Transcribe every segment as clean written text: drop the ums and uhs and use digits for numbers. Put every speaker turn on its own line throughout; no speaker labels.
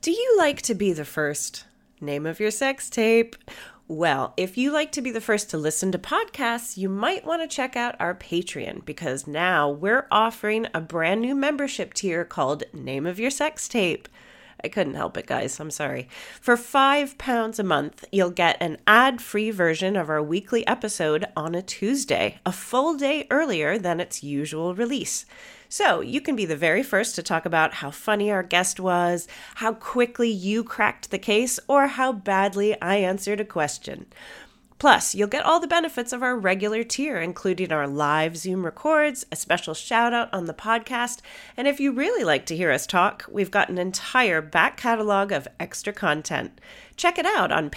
Do you like to be the first? Name of your sex tape. Well, if you like to be the first to listen to podcasts, you might want to check out our Patreon, because now we're offering a brand new membership tier called Name of Your Sex Tape. I couldn't help it, guys. I'm sorry. For £5 a month, you'll get an ad-free version of our weekly episode on a Tuesday, a full day earlier than its usual release. So you can be the very first to talk about how funny our guest was, how quickly you cracked the case, or how badly I answered a question. Plus, you'll get all the benefits of our regular tier, including our live Zoom records, a special shout out on the podcast, and if you really like to hear us talk, we've got an entire back catalog of extra content. Check it out on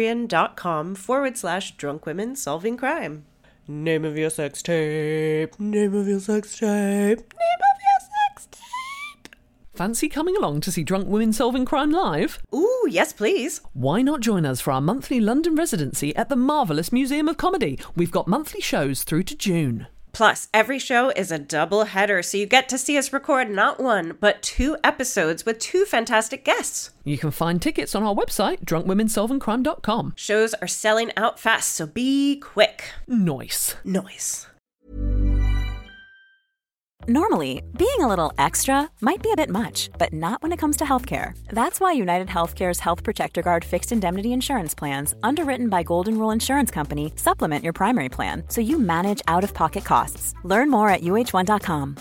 patreon.com/drunkwomensolvingcrime. Name of your sex tape. Name of your sex tape. Name of your sex tape.
Fancy coming along to see Drunk Women Solving Crime live?
Ooh, yes, please.
Why not join us for our monthly London residency at the Marvellous Museum of Comedy? We've got monthly shows through to June.
Plus, every show is a double header, so you get to see us record not one, but 2 episodes with 2 fantastic guests.
You can find tickets on our website, drunkwomensolvingcrime.com.
Shows are selling out fast, so be quick.
Nice.
Normally, being a little extra might be a bit much, but not when it comes to healthcare. That's why United Healthcare's Health Protector Guard fixed indemnity insurance plans, underwritten by Golden Rule Insurance Company, supplement your primary plan so you manage out-of-pocket costs. Learn more at uh1.com.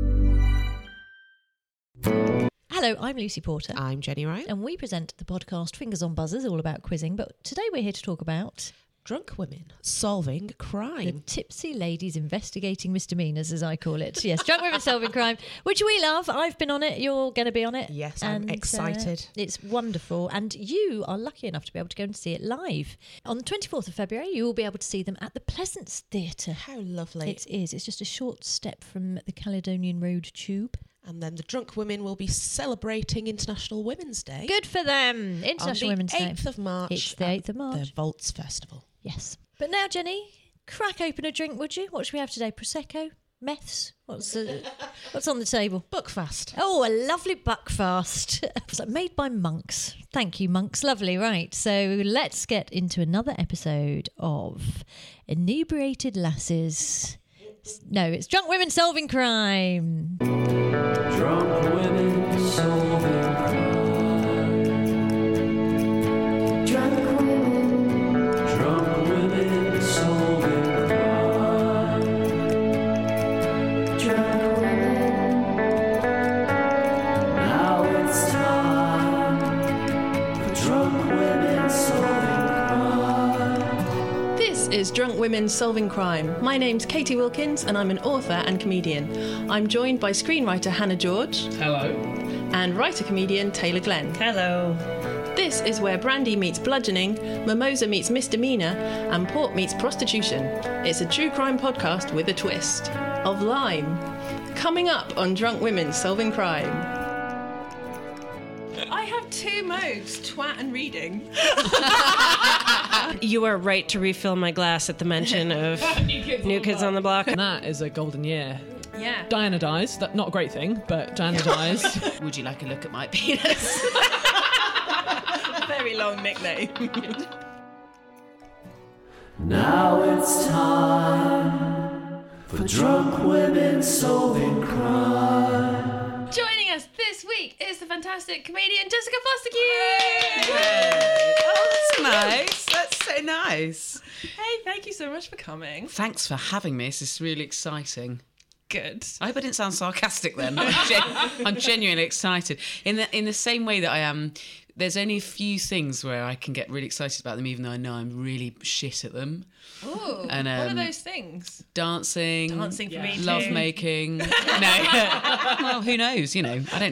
Hello, I'm Lucy Porter.
I'm Jenny Wright.
And we present the podcast Fingers on Buzzers, all about quizzing. But today we're here to talk about
Drunk women solving crime.
the tipsy ladies investigating misdemeanours, as I call it. Yes, Drunk Women Solving Crime, which we love. I've been on it. You're going to be on it.
Yes, I'm excited.
It's wonderful. And you are lucky enough to be able to go and see it live. On the 24th of February, you will be able to see them at the Pleasance Theatre.
How lovely.
It is. It's just a short step from the Caledonian Road Tube.
And then the Drunk Women will be celebrating International Women's Day.
Good for them. International Women's Day.
On the 8th of March.
It's the 8th of March.
The Vaults Festival.
Yes. But now, Jenny, crack open a drink, would you? What should we have today? Prosecco? Meths? What's on the table?
Buckfast.
Oh, a lovely Buckfast. It's like made by monks. Thank you, monks. Lovely, right. So let's get into another episode of Inebriated Lasses. No, it's Drunk Women Solving Crime.
Drunk women solving crime. Drunk women solving crime. Drunk women. Now it's time for drunk women solving crime.
This is Drunk Women Solving Crime. My name's Katie Wilkins and I'm an author and comedian. I'm joined by screenwriter Hannah George.
Hello.
And writer-comedian Taylor Glenn.
Hello.
This is where brandy meets bludgeoning, mimosa meets misdemeanour, and port meets prostitution. It's a true crime podcast with a twist. Of lime. Coming up on Drunk Women Solving Crime. I have 2 modes, twat and reading.
You are right to refill my glass at the mention of New Kids on the Block.
And that is a golden year.
Yeah.
Diana dies. That's not a great thing, but Diana dies.
Would you like a look at my penis?
Very long nickname.
Now it's time for drunk women solving crime.
Joining us this week is the fantastic comedian Jessica Foster.
Oh, that's nice. That's so nice.
Hey, thank you so much for coming.
Thanks for having me. This is really exciting.
Good.
I hope I didn't sound sarcastic then. I'm genuinely excited. In the same way that I am, there's only a few things where I can get really excited about them, even though I know I'm really shit at them.
Oh,
And,
what are those things?
Dancing.
Dancing for me too.
Love making. No. Well, who knows? You know, I don't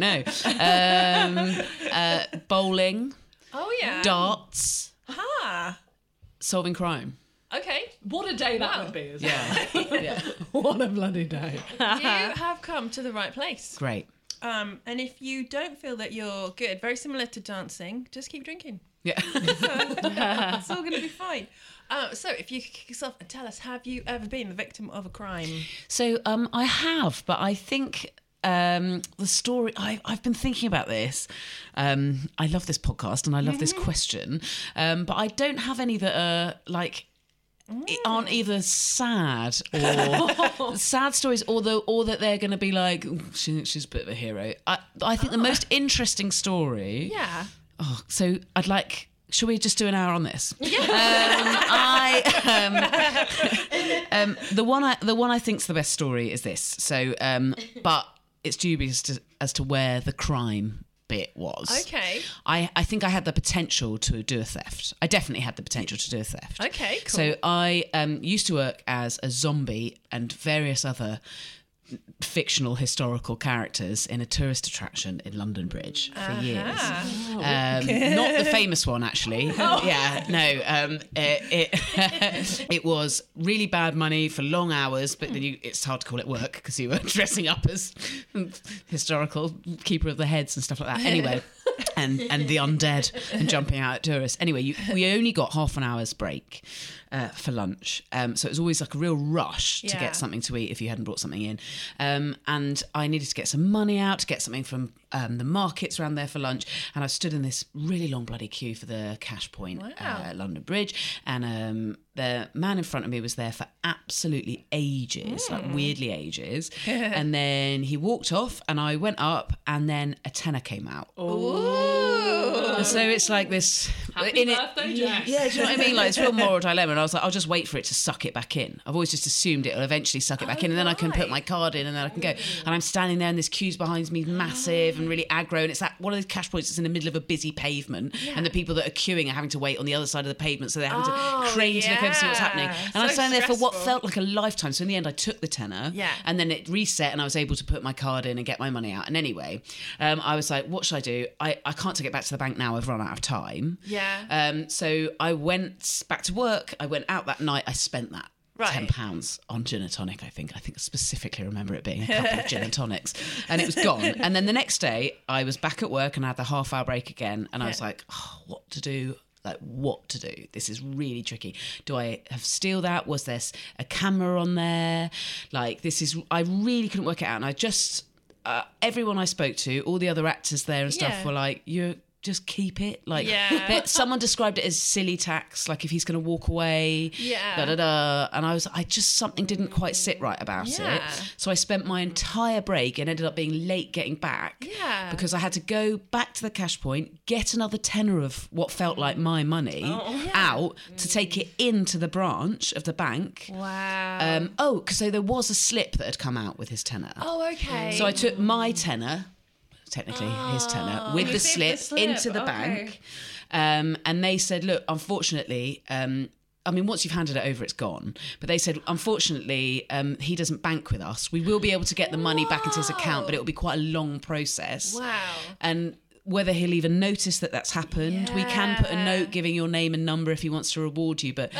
know. Bowling.
Oh, yeah.
Darts.
Ah.
Solving crime.
Okay.
What a day that
Wow.
would be as
Yeah. Yeah.
well. What a bloody day.
You have come to the right place.
Great.
And if you don't feel that you're good, very similar to dancing, just keep drinking.
Yeah.
It's all going to be fine. So if you could kick yourself and tell us, have you ever been the victim of a crime?
So I have, but I think the story. I've been thinking about this. I love this podcast and I love this question, but I don't have any that are like aren't either sad or sad stories, or that they're going to be like, she's a bit of a hero. I think the most interesting story.
Yeah.
Oh, so I'd like. Shall we just do an hour on this?
Yeah.
The one I think's the best story is this. So, but it's dubious as to where the crime bit was.
Okay.
I think I had the potential to do a theft. I definitely had the potential to do a theft.
Okay, cool.
So I used to work as a zombie and various other fictional historical characters in a tourist attraction in London Bridge for years. Not the famous one, actually. Yeah, no. It was really bad money for long hours, but then it's hard to call it work because you were dressing up as historical keeper of the heads and stuff like that. Anyway, and the undead and jumping out at tourists. Anyway, we only got half an hour's break for lunch. So it was always like a real rush to get something to eat if you hadn't brought something in. And I needed to get some money out to get something from the markets around there for lunch. And I stood in this really long bloody queue for the cash point at London Bridge. And the man in front of me was there for absolutely ages, like weirdly ages. And then he walked off and I went up and then a tenner came out. And so it's like this...
Happy birthday, Jess.
Yeah, do you know what I mean? Like, it's a real moral dilemma. And I was like, I'll just wait for it to suck it back in. I've always just assumed it'll eventually suck it back in, and then I can put my card in and then I can go. And I'm standing there and this queue's behind me, massive and really aggro, and it's like one of those cash points that's in the middle of a busy pavement, and the people that are queuing are having to wait on the other side of the pavement, so they're having to crane to look over to see what's happening. And I was standing there for what felt like a lifetime. So in the end, I took the tenner, and then it reset, and I was able to put my card in and get my money out. And anyway, I was like, what should I do? I can't take it back to the bank now. I've run out of time. So I went back to work. I went out that night. I spent that. £10 on gin and tonic, I think. I specifically remember it being a couple of gin and tonics. And it was gone. And then the next day, I was back at work and I had the half-hour break again. And I was like, what to do? Like, what to do? This is really tricky. Do I have steal that? Was there a camera on there? Like, I really couldn't work it out. And I just, everyone I spoke to, all the other actors there and stuff were like, just keep it. Like, someone described it as silly tax, like if he's going to walk away, and I just, something didn't quite sit right about it. So I spent my entire break and ended up being late getting back because I had to go back to the cash point, get another tenner of what felt like my money out to take it into the branch of the bank. Because so there was a slip that had come out with his tenner. So I took my tenner, technically his tenner, with the slip into the bank, and they said, look, unfortunately, I mean, once you've handed it over, it's gone. But they said, unfortunately, he doesn't bank with us. We will be able to get the money back into his account, but it will be quite a long process. And whether he'll even notice that that's happened, we can put a note giving your name and number if he wants to reward you. But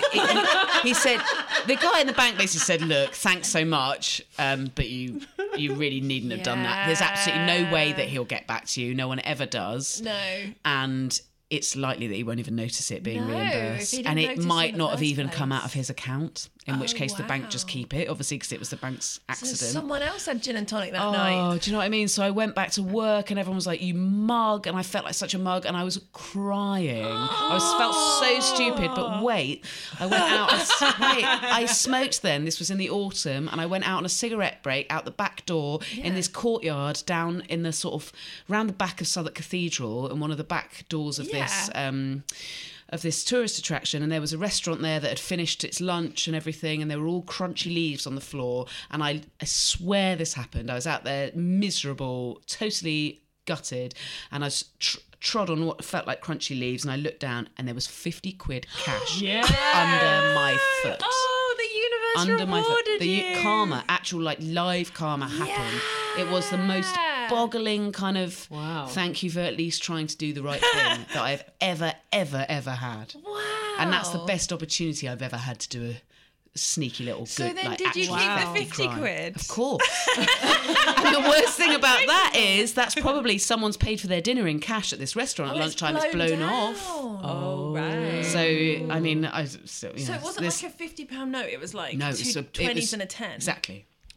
he said, the guy in the bank basically said, look, thanks so much, but you really needn't have done that. There's absolutely no way that he'll get back to you. No one ever does. And it's likely that he won't even notice it being reimbursed. And it might not have even come out of his account, in which case the bank just keep it, obviously, because it was the bank's accident.
So someone else had gin and tonic that night.
Do you know what I mean? So I went back to work and everyone was like, you mug. And I felt like such a mug and I was crying. Felt so stupid. But wait, I went out. I smoked then. This was in the autumn. And I went out on a cigarette break out the back door in this courtyard down in the sort of, round the back of Southwark Cathedral, and one of the back doors of this tourist attraction, and there was a restaurant there that had finished its lunch and everything, and there were all crunchy leaves on the floor, and I swear this happened. I was out there miserable, totally gutted, and I trod on what felt like crunchy leaves, and I looked down and there was 50 quid cash under my foot.
The universe rewarded you.
The karma, actual like live karma happened. It was the most boggling kind of thank you for at least trying to do the right thing that I've ever had. And that's the best opportunity I've ever had to do a sneaky little good.
So then did you keep the 50 quid?
Of course. And the worst thing about that is that's probably someone's paid for their dinner in cash at this restaurant at lunchtime. It's blown off.
Oh, right.
So, I mean,
so it wasn't like a £50 note, it was like two 20s and a 10.
Exactly.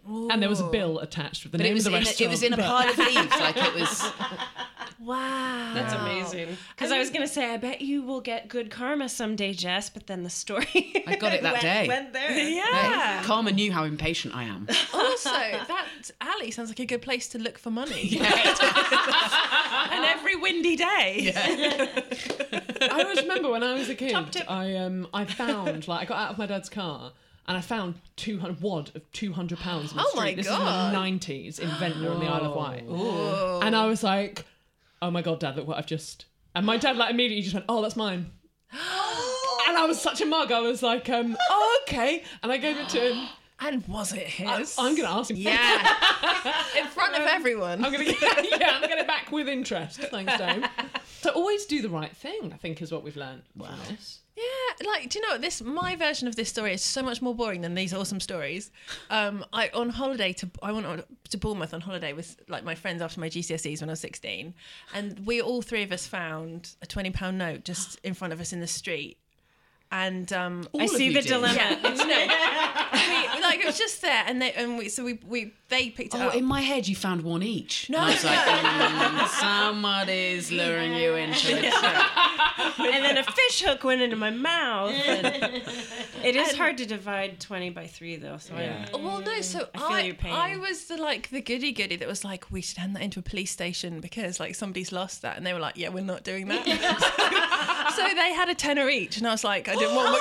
And there was a bill attached with the
But
name
it was
of the
in
restaurant.
it was in a
but-
pile of leaves, like it was.
Wow.
That's amazing. Because I was going to say, I bet you will get good karma someday, Jess, but then the story
I got it that day.
went there.
Yeah.
Karma knew how impatient I am.
Also, that alley sounds like a good place to look for money. And every windy day.
I always remember when I was a kid,
Top tip.
I found, like, I got out of my dad's car and I found 200 wad of £200 in the
Oh
street.
my
This
God.
is in the 90s in Ventnor on the Isle of Wight. And I was like, oh my God, Dad, look what I've just... And my dad, like, immediately just went, oh, that's mine. And I was such a mug. I was like, oh, okay. And I gave it to him.
And was it his?
I'm going to ask him.
Yeah. In front of everyone.
I'm going to get it back with interest. Thanks, Dave. So always do the right thing, I think, is what we've learned from this.
Yeah, like, do you know what? My version of this story is so much more boring than these awesome stories. I went to Bournemouth on holiday with like my friends after my GCSEs when I was 16, and all three of us found a £20 note just in front of us in the street. And
I see the dilemma.
it was just there, and they picked it up.
In my head, you found one each.
No,
And I was like, somebody's luring you into it.
And then a fish hook went into my mouth. And it is hard to divide 20 by 3, though. So
Well, no. So
I feel your pain.
I was the goody that was like, we should hand that into a police station because like somebody's lost that, and they were like, yeah, we're not doing that. So they had a tenner each, and I was like, I didn't want.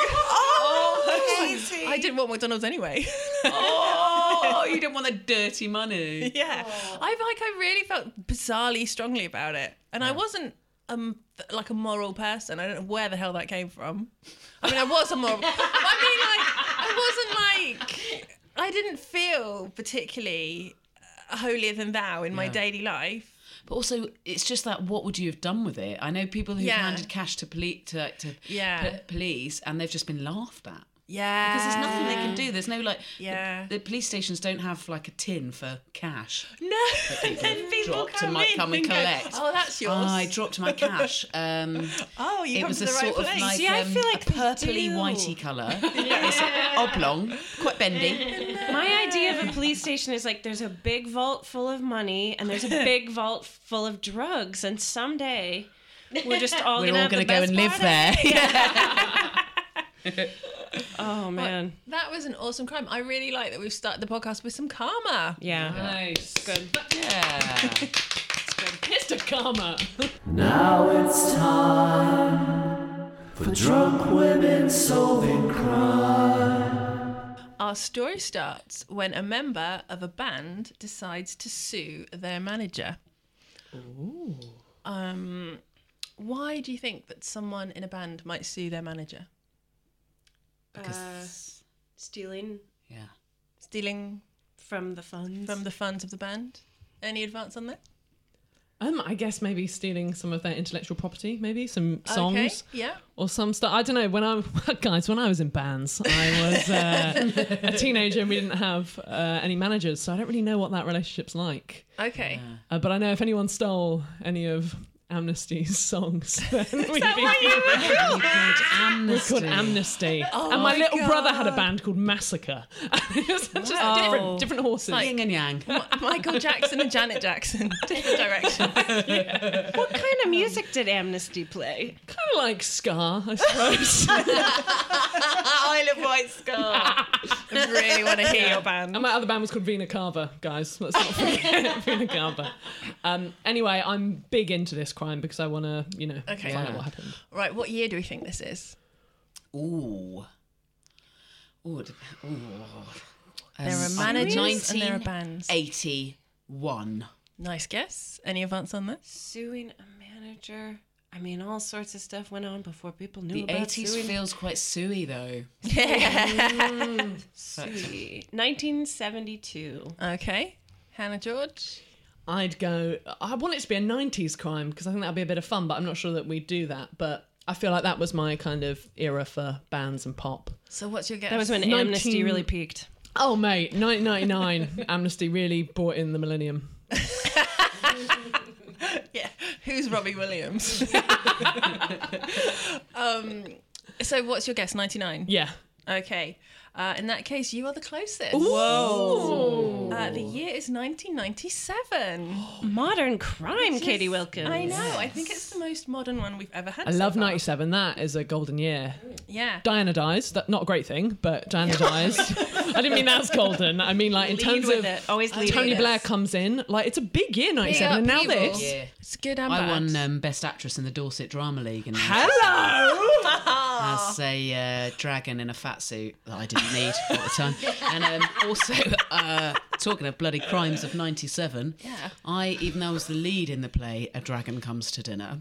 I didn't want McDonald's anyway.
Oh, you didn't want the dirty money.
Yeah, I really felt bizarrely strongly about it, and I wasn't like a moral person. I don't know where the hell that came from. I mean, I was a moral. I didn't feel particularly holier than thou in my daily life.
But also, it's just that, what would you have done with it? I know people who've
Yeah.
handed cash to police, and they've just been laughed at.
Yeah,
Because there's nothing they can do. There's no, like...
Yeah.
The police stations don't have, like, a tin for cash.
No,
People
and people
dropped and might come and collect.
Oh, that's yours.
I dropped my cash.
Oh, you
it
come
was
to
a
the right
sort of
place.
like
See, I feel like
a
they
purpley
do.
whitey colour. It's oblong, quite bendy.
my idea of a police station is like there's a big vault full of money and there's a big vault full of drugs, and someday we're just all
We're
gonna
all
have
going to
the
go
best
and live
party.
there.
Oh man,
That was an awesome crime. I really like that we've started the podcast with some karma.
yeah.
Nice.
Good.
Yeah.
Mr. Karma.
Now it's time for drunk women solving crime.
Our story starts when a member of a band decides to sue their manager. Ooh. Why do you think that someone in a band might sue their manager?
Because,
Stealing
Stealing
from the funds.
from the funds of the band? Any advance on that?
I guess maybe stealing some of their intellectual property, maybe some songs.
Okay, yeah.
Or some stuff. I don't know. When I was in bands, I was a teenager and we didn't have any managers, so I don't really know what that relationship's like.
Okay.
But I know if anyone stole any of Amnesty's songs, then we'd be called Amnesty. And my little brother had a band called Massacre. It was just different horses.
yin and yang.
Michael Jackson and Janet Jackson. Different directions.
What kind of music did Amnesty play?
Kind of like ska, I suppose.
Isle of Wight Scar. I really want to hear your band.
And my other band was called Vina Cava, guys. Let's not forget Vina Cava. Anyway, I'm big into this crime because I want to,
Okay.
find out what happened.
Right, what year do we think this is?
Ooh. Ooh.
There are managers and there are bands.
1981.
Nice guess. Any advance on that?
Suing a manager. I mean, all sorts of stuff went on before people knew
The
about
80s
suing.
feels quite suey, though.
Suey. 1972.
Okay. Hannah George?
I want it to be a 90s crime because I think that'd be a bit of fun, but I'm not sure that we'd do that. But I feel like that was my kind of era for bands and pop.
So what's your guess?
That was when
19
Amnesty really peaked.
Oh, mate, 1999, Amnesty really brought in the millennium.
Yeah. Who's Robbie Williams? So what's your guess? 99?
Yeah.
Okay. In that case, you are the closest.
Whoa.
The year is 1997.
Modern crime, Katie Wilkins.
I know. I think it's the most modern one we've ever had.
I
so
love
far.
97. That is a golden year.
Yeah.
Diana dies. That's not a great thing, but Diana dies. I didn't mean that's golden. I mean, like, in
Lead
terms
with
of
it. Always lead
Tony
with
Blair
it.
comes in. Like, it's a big year, 97. And now
upheaval.
this.
Yeah.
It's good and
I
bad.
won Best Actress in the Dorset Drama League in
Hello!
as a dragon in a fat suit that I didn't need at the time. And also, talking of bloody crimes of 97, even though I was the lead in the play A Dragon Comes to Dinner.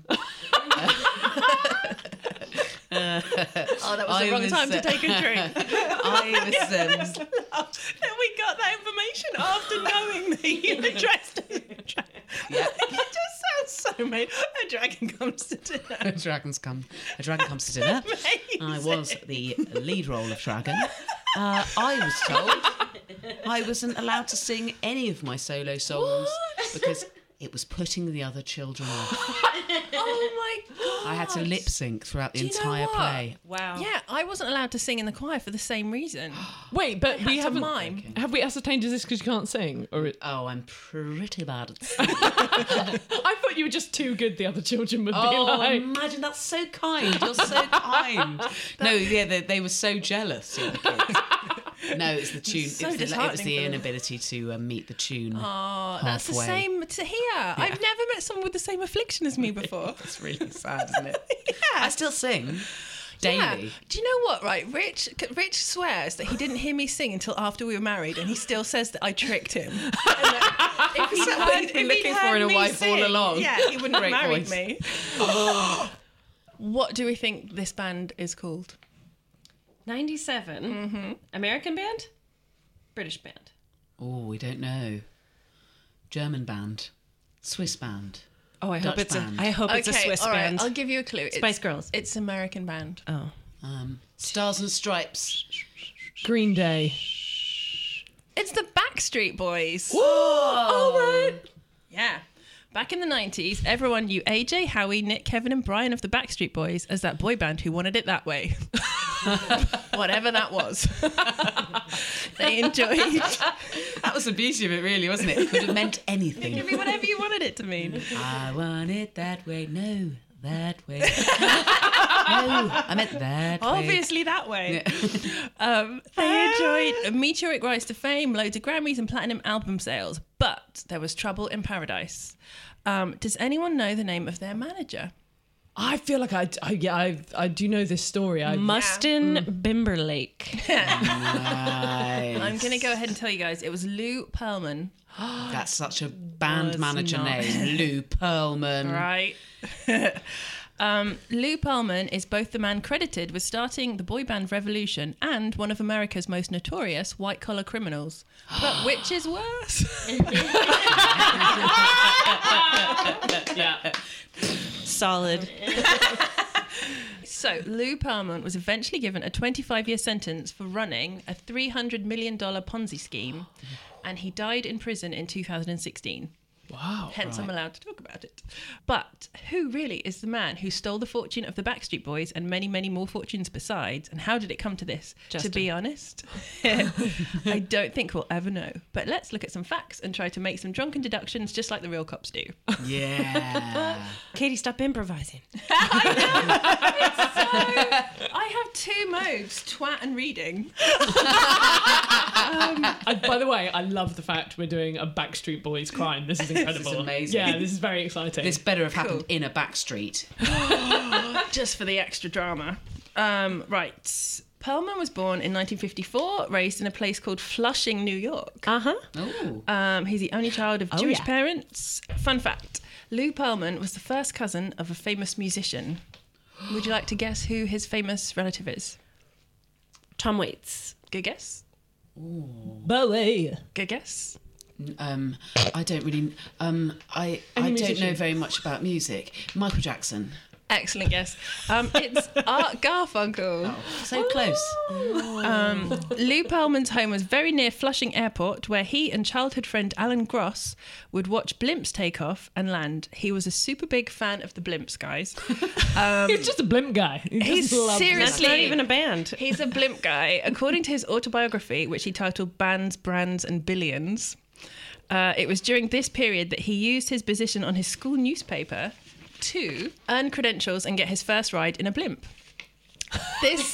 Oh, that was the wrong time to take a drink.
I was...
That we got that information after knowing that you addressed it.
Yeah.
It just sounds so made. A dragon comes to dinner.
A dragon comes to dinner. I was the lead role of Dragon. I was told I wasn't allowed to sing any of my solo songs because it was putting the other children off.
Oh my god!
I had to lip sync throughout the
Do you know
entire
what?
play.
Wow.
Yeah, I wasn't allowed to sing in the choir for the same reason.
Wait, but we
to
haven't.
mime.
Have we ascertained is this because you can't sing? Or
Oh, I'm pretty bad at singing.
I thought you were just too good. The other children would be
Oh,
like.
imagine, that's so kind. You're so kind. No, yeah, they were so jealous. The kids. No, it's the tune.
So
it was
disheartening
the
for them.
inability to meet the tune.
Oh, that's the
halfway.
same to here. I've never met someone with the same affliction as me before.
It's really sad, isn't it?
Yeah.
I still sing daily.
Yeah. Do you know what? Right, Rich swears that he didn't hear me sing until after we were married, and he still says that I tricked him. And that if he
what he's been looking for in a
me
wife all along.
Yeah, he wouldn't have
Great
married
voice.
me. What do we think this band is called?
97.
Mm-hmm.
American band? British band.
Oh, we don't know. German band, Swiss band.
Oh, I
Dutch
hope it's
band.
a Swiss
all right,
band.
I'll give you a clue.
Spice Girls.
It's American band.
Oh.
Stars and Stripes.
Green Day.
It's the Backstreet Boys.
All right.
Yeah. Back in the 90s, everyone knew AJ, Howie, Nick, Kevin and Brian of the Backstreet Boys as that boy band who wanted it that way. Whatever that was. They enjoyed.
That was the beauty of it, really, wasn't it? It could have meant anything.
It could be whatever you wanted it to mean.
I want it that way. No, that way. No, I meant that way.
Obviously that way. They enjoyed a meteoric rise to fame, loads of Grammys and platinum album sales. But there was trouble in paradise. Does anyone know the name of their manager?
I feel like I do know this story.
Mustin Bimberlake.
I'm going to go ahead and tell you guys. It was Lou Pearlman.
That's such a band
Was
manager
not.
name. Lou Pearlman.
Right. Lou Pearlman is both the man credited with starting the boy band revolution and one of America's most notorious white-collar criminals. But which is worse?
Solid.
So, Lou Pearlman was eventually given a 25-year sentence for running a $300 million Ponzi scheme, and he died in prison in 2016.
Wow.
Hence, I'm allowed to talk about it. But who really is the man who stole the fortune of the Backstreet Boys and many, many more fortunes besides? And how did it come to this?
Justin.
To be honest, I don't think we'll ever know. But let's look at some facts and try to make some drunken deductions just like the real cops do.
Yeah.
Katie, stop improvising.
I have two modes, twat and reading.
By the way, I love the fact we're doing a Backstreet Boys crime. This is incredible.
amazing.
Yeah, this is very exciting.
This better have happened in a back street.
Just for the extra drama. Right. Pearlman was born in 1954, raised in a place called Flushing, New York.
Uh-huh.
Oh.
He's the only child of Jewish
yeah.
parents. Fun fact, Lou Pearlman was the first cousin of a famous musician. Would you like to guess who his famous relative is?
Tom Waits.
Good guess?
Bowie.
Good guess?
I don't really. I don't know
musician?
very much about music. Michael Jackson.
Excellent guess. It's Art Garfunkel.
So close.
Lou Pearlman's home was very near Flushing Airport, where he and childhood friend Alan Gross would watch blimps take off and land. He was a super big fan of the blimps, guys.
He's just a blimp guy.
He's seriously
Not even a band.
He's a blimp guy. According to his autobiography, which he titled Bands, Brands and Billions, it was during this period that he used his position on his school newspaper to earn credentials and get his first ride in a blimp. This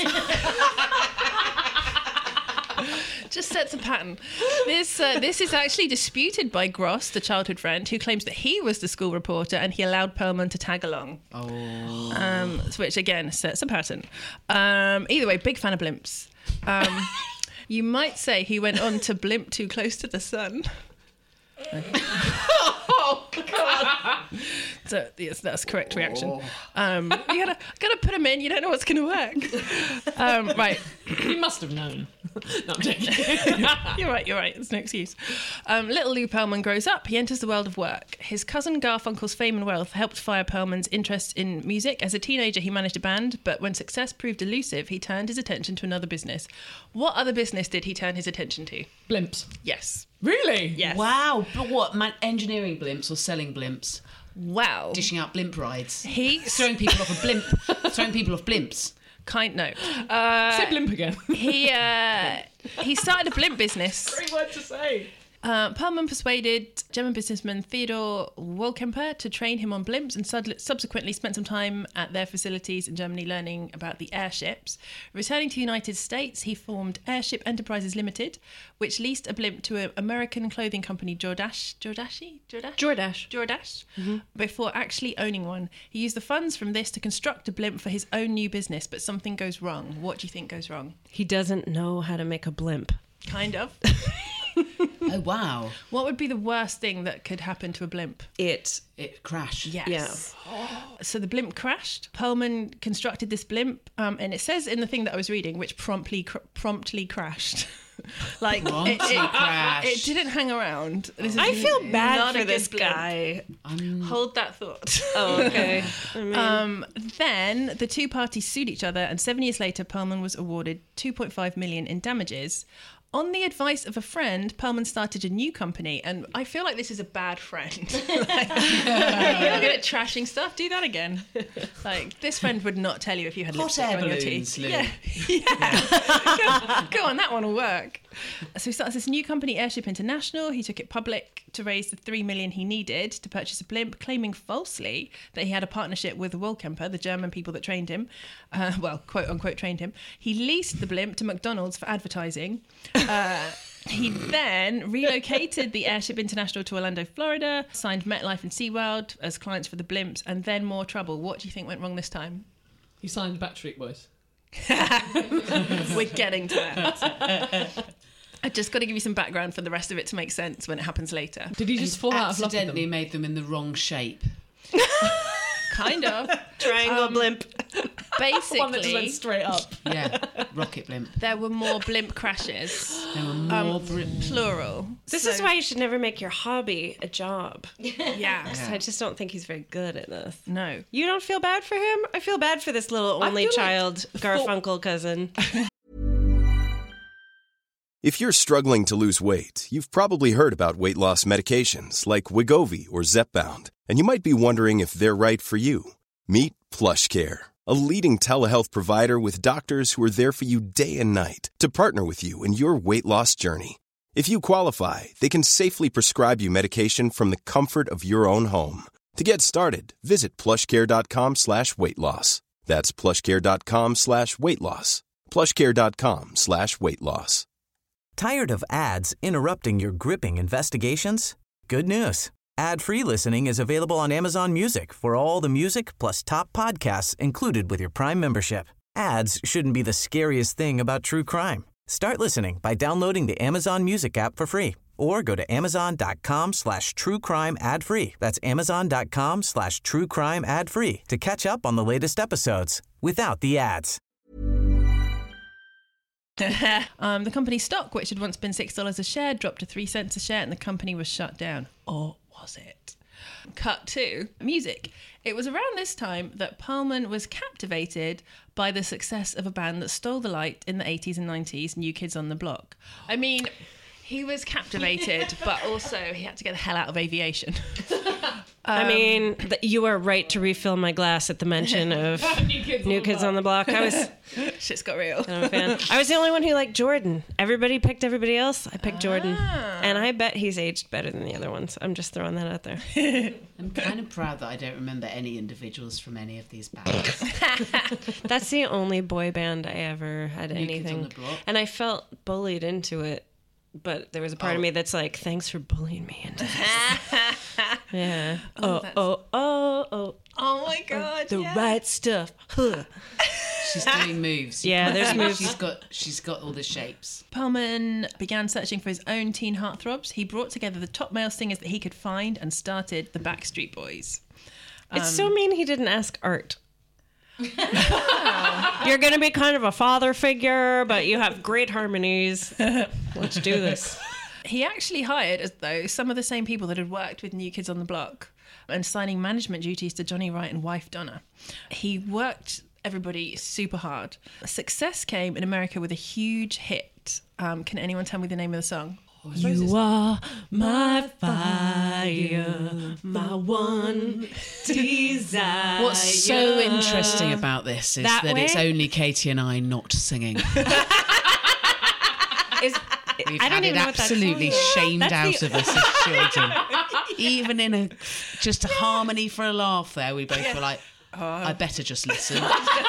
just sets a pattern. This is actually disputed by Gross, the childhood friend, who claims that he was the school reporter and he allowed Pearlman to tag along. Which again sets a pattern. Either way, big fan of blimps. You might say he went on to blimp too close to the sun. Oh God! So yes, that's the correct reaction. You gotta put him in. You don't know what's gonna work. Right.
He must have known. No, I'm joking.
You're right. There's no excuse. Little Lou Pearlman grows up. He enters the world of work. His cousin Garfunkel's fame and wealth helped fire Pearlman's interest in music. As a teenager, he managed a band, but when success proved elusive, he turned his attention to another business. What other business did he turn his attention to?
Blimps.
Yes.
Really?
Yes.
Wow. But what? Engineering blimps or selling blimps?
Wow.
Dishing out blimp rides?
He's
Throwing people off a blimp. Throwing people off blimps.
no.
Say blimp again.
He started a blimp business.
Great word to say.
Pearlman persuaded German businessman Theodor Wohlkemper to train him on blimps and subsequently spent some time at their facilities in Germany learning about the airships. Returning to the United States, he formed Airship Enterprises Limited, which leased a blimp to an American clothing company, Jordache, before actually owning one. He used the funds from this to construct a blimp for his own new business, but something goes wrong. What do you think goes wrong?
He doesn't know how to make a blimp.
Kind of.
Oh, wow.
What would be the worst thing that could happen to a blimp?
It crashed.
Yes. Yeah. So the blimp crashed. Pearlman constructed this blimp, and it says in the thing that I was reading, which promptly crashed. Like it didn't hang around.
I feel bad for
a
this
good blimp.
guy.
Hold that thought.
Oh, okay.
Then the two parties sued each other, and 7 years later, Pearlman was awarded $2.5 million in damages. On the advice of a friend, Pearlman started a new company, and I feel like this is a bad friend. You're good at trashing stuff. Do that again. Like, this friend would not tell you if you had lipstick on your teeth.
Lou.
Yeah. Go on, that one will work. So he started this new company, Airship International. He took it public to raise the $3 million he needed to purchase a blimp, claiming falsely that he had a partnership with Wohlkemper, the German people that trained him. Quote unquote trained him. He leased the blimp to McDonald's for advertising. He then relocated the Airship International to Orlando, Florida, signed MetLife and SeaWorld as clients for the blimps, and then more trouble. What do you think went wrong this time?
He signed Backstreet Boys.
We're getting to that. I just got to give you some background for the rest of it to make sense when it happens later.
Did he just fall out of love with them?
Accidentally made them in the wrong shape.
Kind of.
Triangle blimp.
Basically,
One that just went straight up.
Yeah, rocket blimp.
there were more blimp crashes.
There were more
Plural.
This is why you should never make your hobby a job.
Yeah.
I just don't think he's very good at this.
No.
You don't feel bad for him? I feel bad for this little only
feel like
child Garfunkel cousin.
If you're struggling to lose weight, you've probably heard about weight loss medications like Wegovy or Zepbound, and you might be wondering if they're right for you. Meet PlushCare, a leading telehealth provider with doctors who are there for you day and night to partner with you in your weight loss journey. If you qualify, they can safely prescribe you medication from the comfort of your own home. To get started, visit plushcare.com/weightloss. That's plushcare.com/weightloss. plushcare.com/weightloss.
Tired of ads interrupting your gripping investigations? Good news. Ad-free listening is available on Amazon Music for all the music plus top podcasts included with your Prime membership. Ads shouldn't be the scariest thing about true crime. Start listening by downloading the Amazon Music app for free or go to amazon.com/truecrime ad-free. That's amazon.com/truecrime ad-free to catch up on the latest episodes without the ads.
The company's stock, which had once been $6 a share, dropped to 3 cents a share, and the company was shut down. Or was it? Cut to music. It was around this time that Perlman was captivated by the success of a band that stole the light in the 80s and 90s, New Kids on the Block. I mean, he was captivated, but also he had to get the hell out of aviation.
I mean, you are right to refill my glass at the mention of New Kids on the Block.
Shit's got real.
I'm a fan. I was the only one who liked Jordan. Everybody picked everybody else. I picked Jordan. And I bet he's aged better than the other ones. I'm just throwing that out there.
I'm kind of proud that I don't remember any individuals from any of these bands.
That's the only boy band I ever had
New Kids on
anything.
the Block.
And I felt bullied into it. But there was a part of me that's like, thanks for bullying me into this. Yeah. Oh
my God.
The right stuff. Huh.
She's doing moves.
Yeah, there's moves.
She's got all the shapes.
Perlman began searching for his own teen heartthrobs. He brought together the top male singers that he could find and started the Backstreet Boys.
It's so mean he didn't ask Art. You're going to be kind of a father figure, but you have great harmonies. Let's do this.
He actually hired, as though, some of the same people that had worked with New Kids on the Block and signing management duties to Johnny Wright and wife Donna. He worked everybody super hard. Success came in America with a huge hit. Can anyone tell me the name of the song?
You are my fire, my one desire.
What's so interesting about this is that it's only Katie and I not singing. We've had it absolutely shamed out of us as children. Even in just a harmony for a laugh there, we both were like, I better just listen.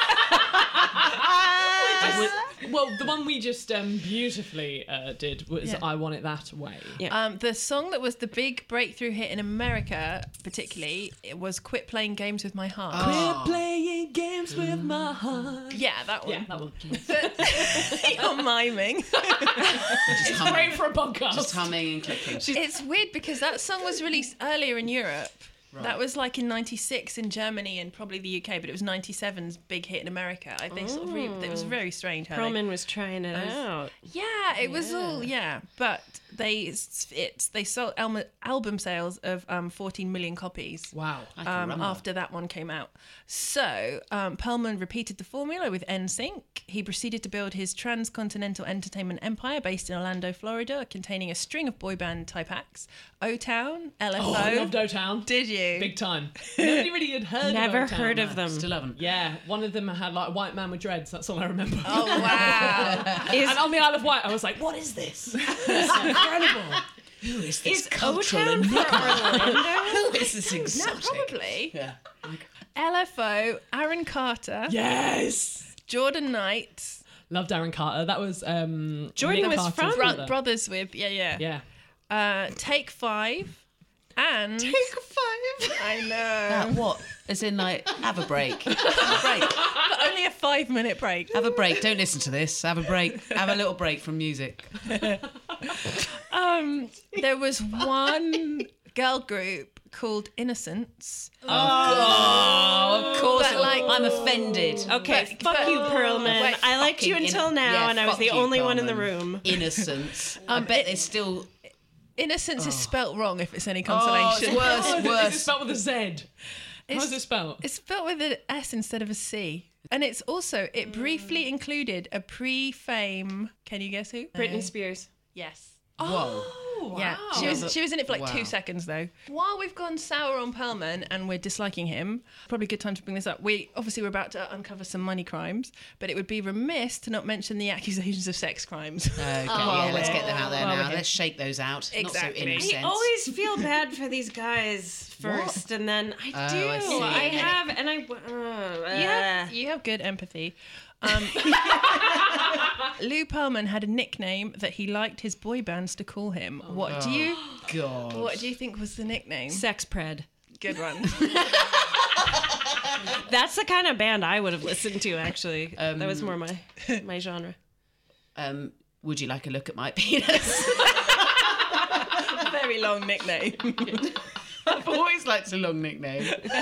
Well, the one we just beautifully did was I Want It That Way.
Yeah.
The song that was the big breakthrough hit in America, particularly, it was Quit Playing Games With My Heart.
Quit playing games with my heart.
Yeah, that one.
Yeah, that one.
You're miming.
It's great for a podcast.
Just humming and clicking.
It's weird because that song was released earlier in Europe. Right. That was like in 96 in Germany and probably the UK, but it was 97's big hit in America. I think it was very strange.
Perlman was trying it out.
Yeah, it was all, but they sold album sales of 14 million copies.
Wow.
After that one came out. So Perlman repeated the formula with NSYNC. He proceeded to build his transcontinental entertainment empire based in Orlando, Florida, containing a string of boy band type acts. O-Town, LFO.
Oh, I loved O-Town.
Did you?
Big time. Nobody really had heard
Never
of O-Town.
heard of them.
Still haven't.
Yeah, one of them had like a white man with dreads. That's all I remember.
Oh, wow.
And on the Isle of Wight, I was like, what is this? It's incredible.
Who is this
Is
cultural
O-Town for Orlando?
Who is this exotic?
No, probably.
Yeah.
LFO, Aaron Carter,
Yes.
Jordan Knight.
Loved Aaron Carter. That was
Jordan
Nick
was
Carter's
from
brother.
Brothers with, yeah.
Yeah.
Take 5 and...
Take 5.
I know.
That what? As in, like, have a break. Have a break.
But only a 5-minute break.
Have a break. Don't listen to this. Have a break. Have a little break from music.
There was one girl group called Innocence.
Oh, of course.
But, like,
I'm offended.
Okay, fuck you, Perlman.
wait,
I liked you
Fucking
until now, and I was
fuck
the
you,
only one in the
Perlman.
room.
Innocence. I bet there's still...
Innocence is spelt wrong, if it's any consolation.
Oh, it's worse.
Is it spelled with a Z? How is it spelled?
It's spelt with an S instead of a C. And it's also, it briefly included a pre-fame... Can you guess who?
Britney Spears.
Yes.
Whoa.
Yeah, she was in it for like 2 seconds though. While we've gone sour on Perlman and we're disliking him, probably a good time to bring this up. We're about to uncover some money crimes, but it would be remiss to not mention the accusations of sex crimes.
Okay, yeah, let's get them out there now. Let's shake those out.
Exactly.
Not so innocent.
I always feel bad for these guys first, and then I do.
I see.
I have, and
You have good empathy. Lou Perlman had a nickname that he liked his boy bands to call him. What do you think was the nickname?
Sex Pred.
Good one.
That's the kind of band I would have listened to. Actually, that was more my genre.
Would you like a look at my penis?
Very long nickname.
I've always liked a long nickname.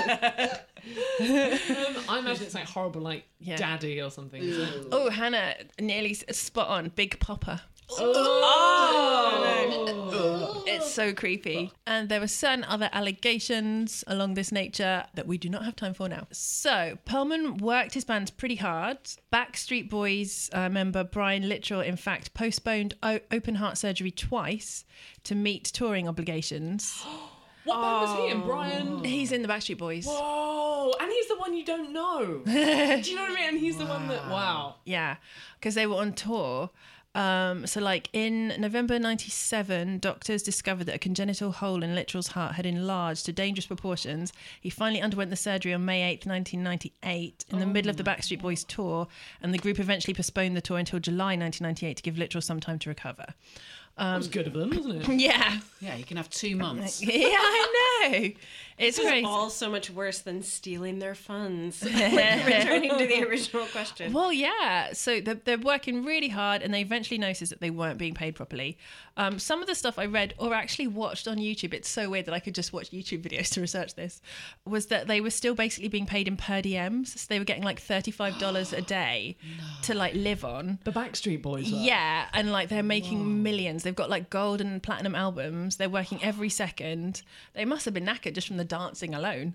I imagine it's like horrible, like Daddy or something.
Oh, Hannah, nearly spot on. Big Popper.
Oh.
It's so creepy. And there were certain other allegations along this nature that we do not have time for now. So Perlman worked his bands pretty hard. Backstreet Boys member Brian Littrell, in fact, postponed open heart surgery twice to meet touring obligations.
What band was he in, Brian?
He's in the Backstreet Boys.
Whoa, and he's the one you don't know. Do you know what I mean? And he's the one that, wow.
Yeah, because they were on tour. So like in November 97, doctors discovered that a congenital hole in Littrell's heart had enlarged to dangerous proportions. He finally underwent the surgery on May 8th, 1998 in the middle of the Backstreet Boys tour, and the group eventually postponed the tour until July 1998 to give Littrell some time to recover.
That was good of them, wasn't it?
Yeah.
Yeah, you can have 2 months.
Yeah, I know. It's
This is
crazy.
all so much worse than stealing their funds. Returning to the original question.
Well, yeah. So they're working really hard, and they eventually noticed that they weren't being paid properly. Some of the stuff I read or actually watched on YouTube, it's so weird that I could just watch YouTube videos to research this, was that they were still basically being paid in per diems. So they were getting like $35 a day to like live on.
The Backstreet Boys.
Yeah, and like they're making millions. They've got like gold and platinum albums. They're working every second. They must have been knackered just from the dancing alone.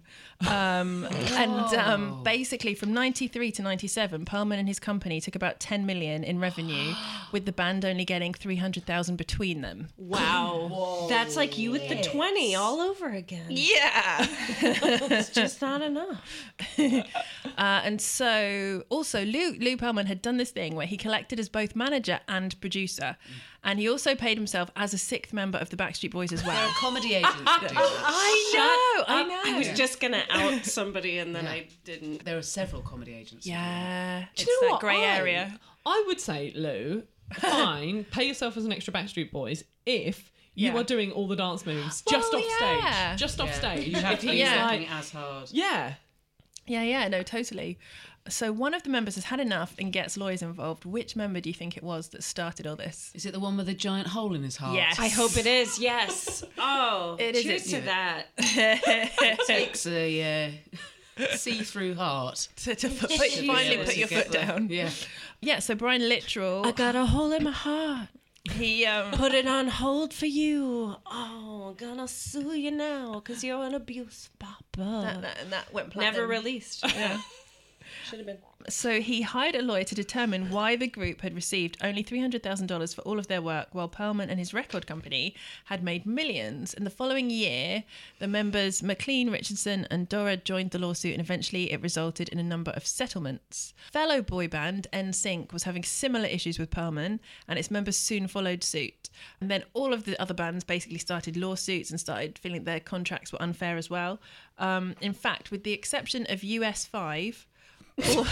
Basically from 93 to 97, Perlman and his company took about 10 million in revenue, with the band only getting 300,000 between them.
Wow. Whoa. That's like you with the 20 all over again.
Yeah.
It's just not enough.
And so also Lou Perlman had done this thing where he collected as both manager and producer. And he also paid himself as a 6th member of the Backstreet Boys as
There
well.
are comedy agents that do this.
I know.
I was just going to out somebody and then I didn't.
There are several comedy agents.
Yeah.
Do
It's
you know
that
what?
grey area.
I would say, Lou, fine, pay yourself as an extra Backstreet Boys if you are doing all the dance moves just off stage. Just off stage.
You have to be
Yeah.
working as hard.
Yeah.
Yeah, no, totally. So one of the members has had enough and gets lawyers involved. Which member do you think it was that started all this?
Is it the one with the giant hole in his heart?
Yes.
I hope it is, yes. Oh,
It is,
cheers
isn't
to that.
Takes a see-through heart.
To finally put your foot down.
Yeah.
Yeah, so Brian Littrell,
I got a hole in my heart.
he
Put it on hold for you. Oh, gonna sue you now because you're an abuse papa.
that went platinum.
Never released.
Yeah.
Should have been.
So he hired a lawyer to determine why the group had received only $300,000 for all of their work, while Perlman and his record company had made millions. And the following year, the members McLean, Richardson and Dora joined the lawsuit, and eventually it resulted in a number of settlements. Fellow boy band NSYNC was having similar issues with Perlman, and its members soon followed suit. And then all of the other bands basically started lawsuits and started feeling their contracts were unfair as well. In fact, with the exception of US5,
You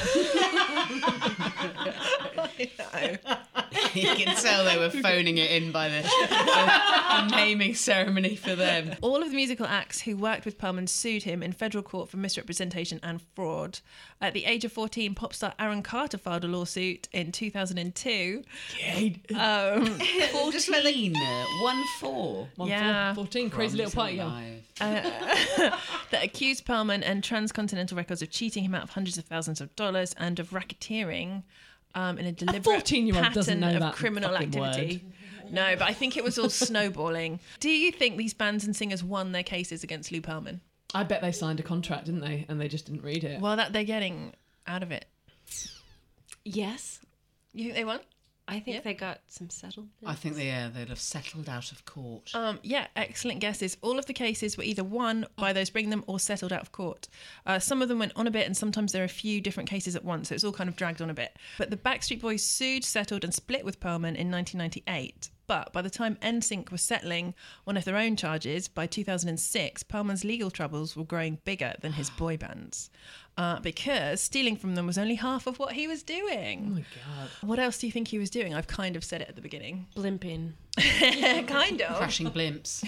can tell they were phoning it in by the naming ceremony for them.
all of the musical acts who worked with Perlman sued him in federal court for misrepresentation and fraud. At the age of 14, pop star Aaron Carter filed a lawsuit in 2002.
14. 1-4.
Yeah.
14, crazy little party girl.
That accused Perlman and Transcontinental Records of cheating him out of hundreds of thousands of dollars and of racketeering in a deliberate
14-year-old doesn't
pattern
know
of
that
criminal
fucking
activity. No, but I think it was all snowballing. Do you think these bands and singers won their cases against Lou Perlman?
I bet they signed a contract, didn't they? And they just didn't read it.
Well, that they're getting out of it.
Yes.
You think they won?
I think
Yeah.
they got some settlement.
I think they'd have settled out of court.
Yeah, excellent guesses. All of the cases were either won by those bringing them or settled out of court. Some of them went on a bit, and sometimes there are a few different cases at once, so it's all kind of dragged on a bit. But the Backstreet Boys sued, settled, and split with Perlman in 1998. But by the time NSYNC was settling one of their own charges, by 2006, Perlman's legal troubles were growing bigger than his boy bands. Because stealing from them was only half of what he was doing.
Oh my God.
What else do you think he was doing? I've kind of said it at the beginning.
Blimping.
Kind of.
Crashing blimps.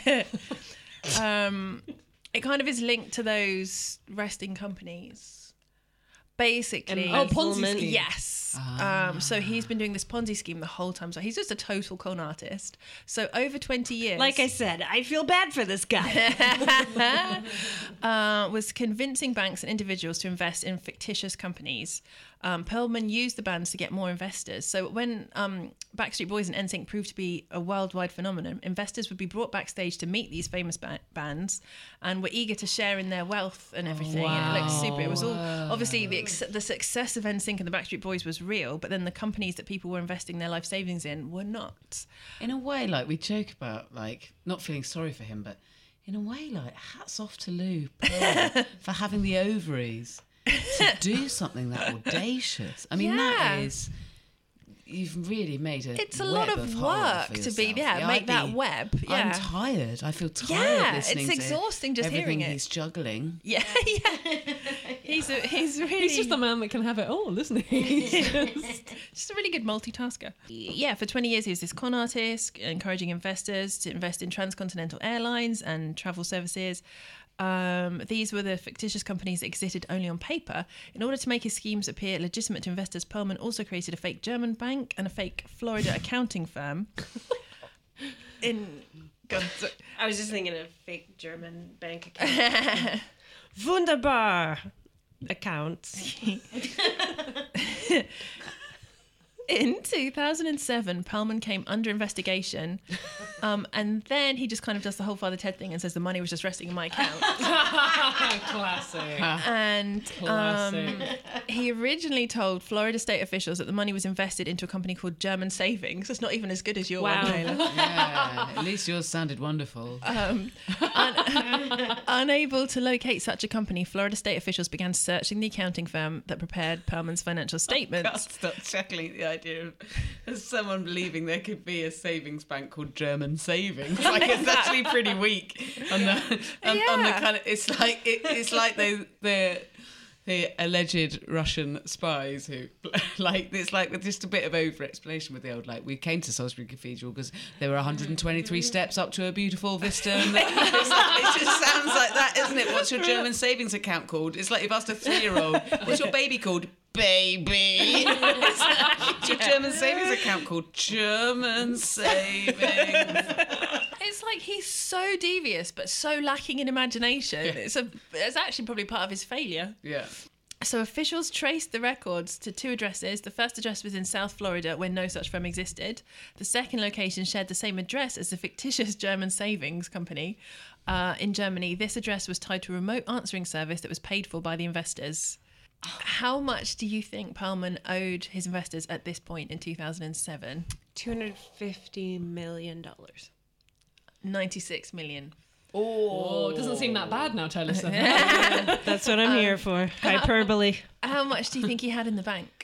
It kind of is linked to those resting companies. Basically.
Oh, Ponzi scheme.
Yes. Yes. So he's been doing this Ponzi scheme the whole time. So he's just a total con artist. So over 20 years.
Like I said, I feel bad for this guy.
Was convincing banks and individuals to invest in fictitious companies. Perlman used the bands to get more investors. So when Backstreet Boys and NSYNC proved to be a worldwide phenomenon, investors would be brought backstage to meet these famous bands and were eager to share in their wealth and everything. And it looked super. It was all obviously the success of NSYNC and the Backstreet Boys was real, but then the companies that people were investing their life savings in were not.
In a way, like we joke about, like not feeling sorry for him, but in a way, like hats off to Lou Pearl for having the ovaries to do something that audacious. I mean, that is, you've really made a
It's a lot of work to be, make that web. Yeah.
I'm tired. I feel tired listening
it's exhausting just
everything
hearing it.
He's juggling.
Yeah. He's really...
He's just the man that can have it all, isn't he?
Just a really good multitasker. Yeah, for 20 years he was this con artist, encouraging investors to invest in transcontinental airlines and travel services. These were the fictitious companies that existed only on paper. In order to make his schemes appear legitimate to investors, Perlman also created a fake German bank and a fake Florida accounting firm.
I was just thinking of fake German bank account. Wunderbar accounts.
In 2007, Perlman came under investigation, and then he just kind of does the whole Father Ted thing and says the money was just resting in my account.
Classic.
And he originally told Florida state officials that the money was invested into a company called German Savings. It's not even as good as your one, Taylor.
Yeah, at least yours sounded wonderful.
Unable to locate such a company, Florida state officials began searching the accounting firm that prepared Perlman's financial statements.
I can't stop chuckling at the idea of someone believing there could be a savings bank called German Savings. Like, it's actually pretty weak on the kind of. It's like the alleged Russian spies who, like, it's like just a bit of over explanation with the old, like, we came to Salisbury Cathedral because there were 123 steps up to a beautiful vista. And it just sounds like that, isn't it? What's your German savings account called? It's like you've asked a 3-year-old, what's your baby called? Baby. What's your German savings account called? German Savings.
It's like he's so devious but so lacking in imagination. Yeah. It's actually probably part of his failure.
Yeah.
So officials traced the records to 2 addresses. The first address was in South Florida, where no such firm existed. The second location shared the same address as the fictitious German savings company in Germany. This address was tied to a remote answering service that was paid for by the investors. How much do you think Perlman owed his investors at this point in 2007?
$250 million.
96 million.
Oh, it doesn't seem that bad now, Taylor.
That's what I'm here for. Hyperbole.
How much do you think he had in the bank?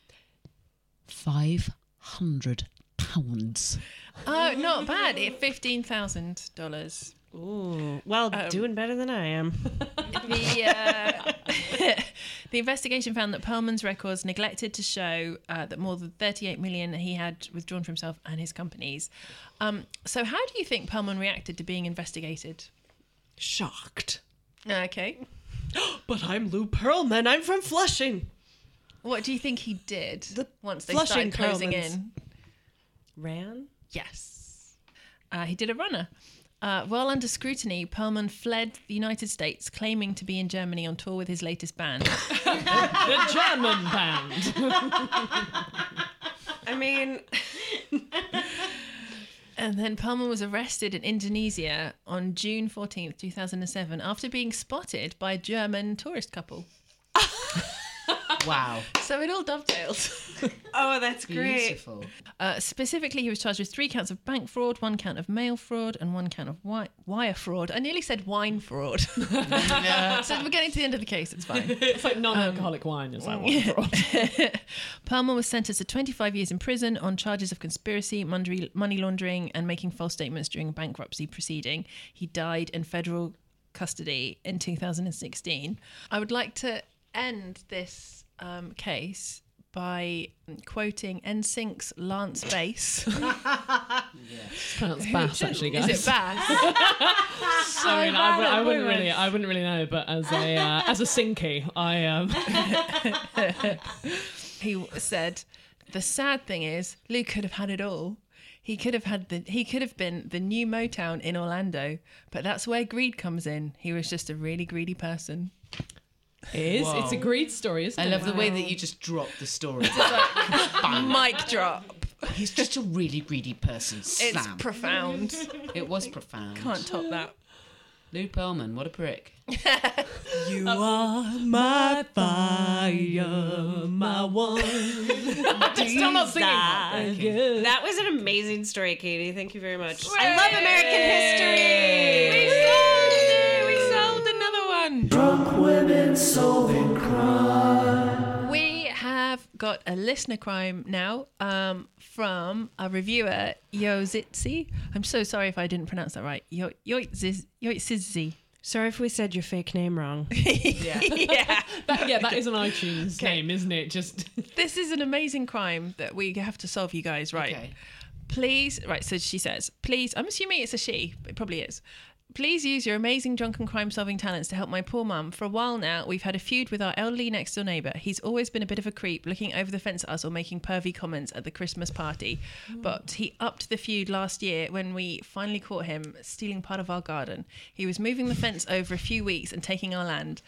£500.
Oh, not bad. $15,000.
Ooh, well, doing better than I am.
The investigation found that Perlman's records neglected to show that more than $38 million he had withdrawn for himself and his companies. So how do you think Perlman reacted to being investigated?
Shocked.
Okay.
But I'm Lou Pearlman. I'm from Flushing.
What do you think he did once they
Flushing
started closing
Pearlmans.
in?
Ran?
Yes. He did a runner. While under scrutiny, Perlman fled the United States, claiming to be in Germany on tour with his latest band.
The German band.
I mean...
And then Perlman was arrested in Indonesia on June 14th, 2007, after being spotted by a German tourist couple.
Wow.
So it all dovetails.
Oh, that's great.
Beautiful.
Specifically, he was charged with 3 counts of bank fraud, 1 count of mail fraud, and 1 count of wire fraud. I nearly said wine fraud. So we're getting to the end of the case. It's fine.
It's like non-alcoholic wine. Is like wine fraud.
Perlman was sentenced to 25 years in prison on charges of conspiracy, money laundering, and making false statements during a bankruptcy proceeding. He died in federal custody in 2016. I would like to end this case by quoting NSYNC's Lance Bass.
It's pronounced Bass, actually, guys.
Is it Bass?
I mean, I wouldn't really know, but as a Sinky,
he said, the sad thing is, Luke could have had it all. He could have been the new Motown in Orlando, but that's where greed comes in. He was just a really greedy person.
It's a greed story, isn't it?
I love the way that you just dropped the story.
Mic drop.
He's just a really greedy person.
It's
Slam.
profound.
It was profound.
Can't top that.
Lou Pearlman, what a prick.
You are my fire, my one. Still not singing.
That was an amazing story, Katie. Thank you very much. I love American history.
We solved another one.
Drunk women solving crime.
We have got a listener crime now from a reviewer, Yozitsi. I'm so sorry if I didn't pronounce that right. Yoitzizi.
Sorry if we said your fake name wrong.
Yeah.
That is an iTunes name, isn't it? Just
This is an amazing crime that we have to solve, you guys. Right.
Okay.
Please. Right. So she says, please. I'm assuming it's a she, but it probably is. Please use your amazing drunken crime-solving talents to help my poor mum. For a while now, we've had a feud with our elderly next-door neighbour. He's always been a bit of a creep, looking over the fence at us or making pervy comments at the Christmas party. But he upped the feud last year when we finally caught him stealing part of our garden. He was moving the fence over a few weeks and taking our land.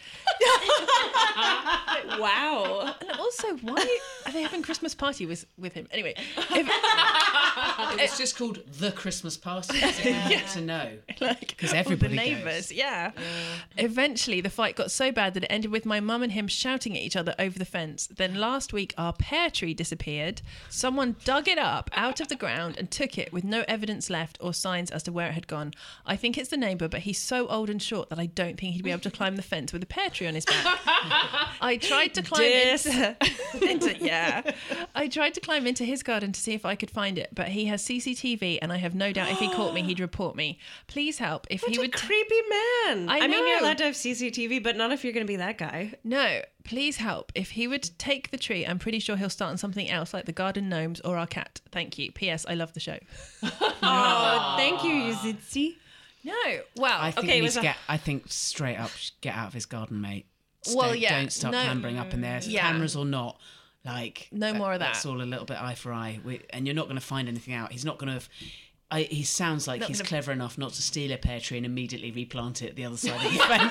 Wow.
And also, why are they having Christmas party with him? Anyway,
It was just called The Christmas Party. So you had to know. Because everybody
the neighbours,
goes.
yeah. Eventually, the fight got so bad that it ended with my mum and him shouting at each other over the fence. Then last week, our pear tree disappeared. Someone dug it up out of the ground and took it with no evidence left or signs as to where it had gone. I think it's the neighbour, but he's so old and short that I don't think he'd be able to climb the fence with a pear tree on his back. I tried to climb I tried to climb into his garden to see if I could find it, but he has CCTV, and I have no doubt if he caught me, he'd report me. Please help. If
What
he
a
would
creepy man.
I
I mean, you're
know.
allowed to have CCTV, but not if you're going to be that guy.
No, please help. If he would take the tree, I'm pretty sure he'll start on something else like the garden gnomes or our cat. Thank you. P.S. I love the show.
Oh, thank you, Yuzitsi.
No. Well,
I think
Okay,
he
it
needs
was
to
a-
get. I think straight up, get out of his garden, mate.
Well, yeah,
Don't start
no-
clambering up in there.
Yeah.
Cameras or not, like
No more of that.
That's all a little bit eye for eye, and you're not going to find anything out. He's not going to. He sounds like
Not
he's
gonna-
clever enough not to steal a pear tree and immediately replant it at the other side of your fence.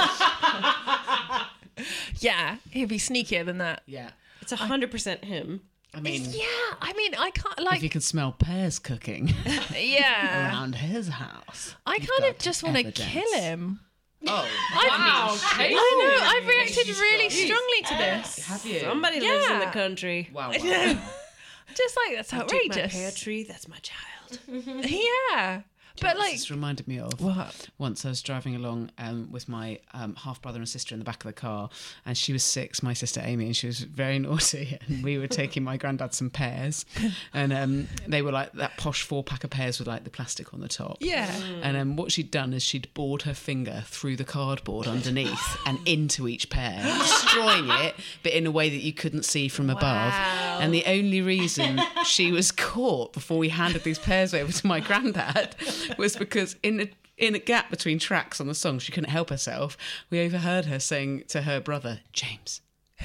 yeah, he'd be sneakier than that.
Yeah,
It's 100% him.
I mean,
Yeah, I mean, I can't,
if
like,
you can smell pears cooking
yeah.
around his house,
I
you've
kind of
got
just want to
evidence.
kill him.
Oh,
wow,
I know, I've reacted really strongly to this.
have you?
Somebody lives in the
Yeah.
country.
Wow,
I know. Just like, that's
Take my pear
outrageous.
tree, that's my child.
Yeah. But like,
This reminded me of
what?
once I was driving along with my half brother and sister in the back of the car, and she was 6, my sister Amy, and she was very naughty, and we were taking my granddad some pears, and they were like that posh 4-pack of pears with like the plastic on the top.
Yeah.
And what she'd done is she'd bored her finger through the cardboard underneath and into each pear, destroying it, but in a way that you couldn't see from above. And the only reason she was caught before we handed these pears over to my granddad was because in a gap between tracks on the song, she couldn't help herself. We overheard her saying to her brother, James,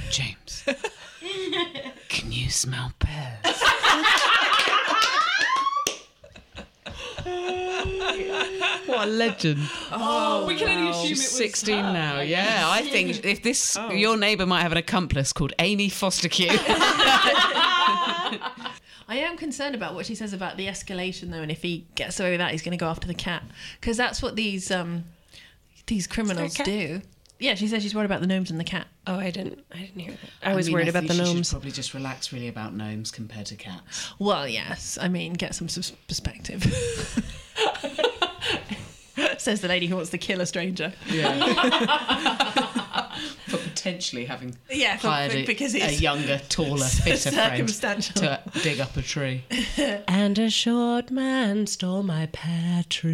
can you smell pears? What a legend.
Oh, we can only assume it
She's
was
16
her.
now. Yeah, I think if this, your neighbour might have an accomplice called Amy Fostercue.
I am concerned about what she says about the escalation, though, and if he gets away with that, he's going to go after the cat, because that's what these criminals
cat?
do. Yeah, she says she's worried about the gnomes and the cat.
Oh, I didn't hear that. I was worried about the
She
gnomes.
should probably just relax really about gnomes compared to cats.
Well, yes, I mean, get some perspective. Says the lady who wants to kill a stranger.
Yeah. For potentially having hired
because
a
it's
younger, taller, fitter friend
circumstantial.
to dig up a tree.
And a short man stole my pear tree.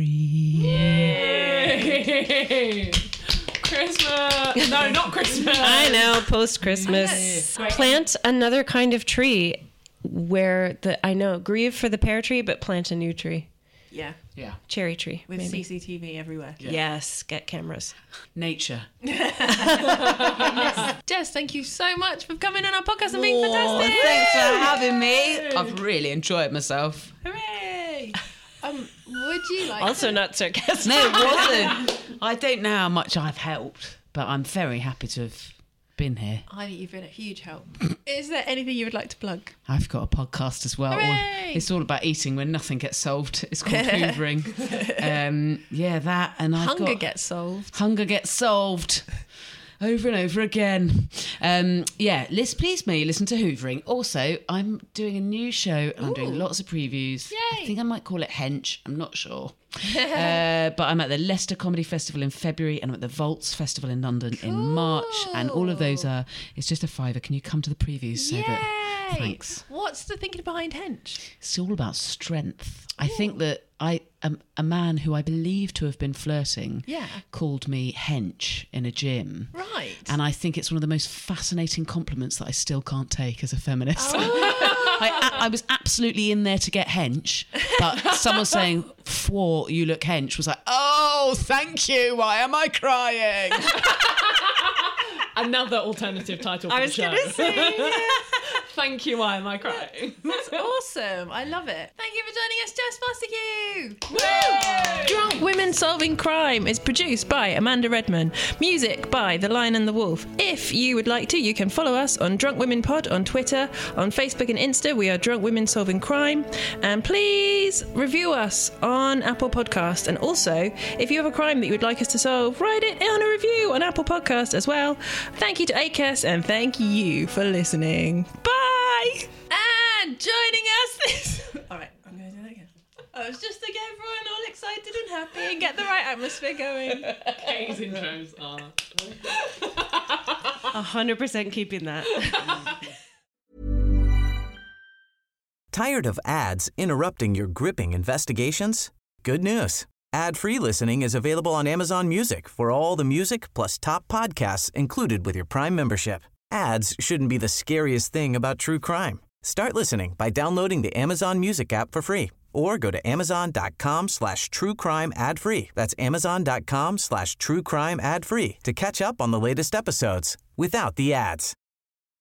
Yay! Christmas! No, not Christmas.
I know, post-Christmas. Plant another kind of tree where I know, grieve for the pear tree, but plant a new tree.
Yeah.
Yeah.
Cherry tree.
With
maybe.
CCTV everywhere.
Yes, get cameras.
Nature.
Jess, thank you so much for coming on our podcast and being fantastic.
Thanks for having me. I've really enjoyed myself.
Hooray! Would you like
Also not sarcastic.
No, it wasn't. I don't know how much I've helped, but I'm very happy to have been here.
I think you've been a huge help. Is there anything you would like to plug?
I've got a podcast as well.
Hooray!
It's all about eating when nothing gets solved. It's called Hoovering. That and I've
Hunger
got
gets solved.
Hunger Gets Solved. Over and over again. Please listen to Hoovering. Also, I'm doing a new show and I'm doing lots of previews.
Yay.
I think I might call it Hench. I'm not sure. But I'm at the Leicester Comedy Festival in February and I'm at the Vaults Festival in London in March. And all of those it's just a £5. Can you come to the previews? So that, thanks.
What's the thinking behind Hench?
It's all about strength. I think that a man who I believe to have been flirting called me hench in a gym.
Right.
And I think it's one of the most fascinating compliments that I still can't take as a feminist. I was absolutely in there to get hench, but someone saying, "Fwah, you look hench," was like, "Oh, thank you. Why am I crying?"
Another alternative title for the show.
I was going to say,
Thank you, why am I crying?
That's awesome. I love it. Thank you for joining us, Jess Foster. Drunk Women Solving Crime is produced by Amanda Redman. Music by The Lion and the Wolf. If you would like to, you can follow us on Drunk Women Pod on Twitter, on Facebook and Insta. We are Drunk Women Solving Crime. And please review us on Apple Podcast. And also, if you have a crime that you would like us to solve, write it on a review on Apple Podcast as well. Thank you to ACAST and thank you for listening. Bye! And joining us this... All right, I'm going to do that again. I was just to get everyone all excited and happy and get the right atmosphere going.
Katie's intros are
100% keeping that.
Tired of ads interrupting your gripping investigations? Good news. Ad-free listening is available on Amazon Music for all the music plus top podcasts included with your Prime membership. Ads shouldn't be the scariest thing about true crime. Start listening by downloading the Amazon Music app for free or go to amazon.com/truecrime ad-free. That's amazon.com/truecrime ad-free to catch up on the latest episodes without the ads.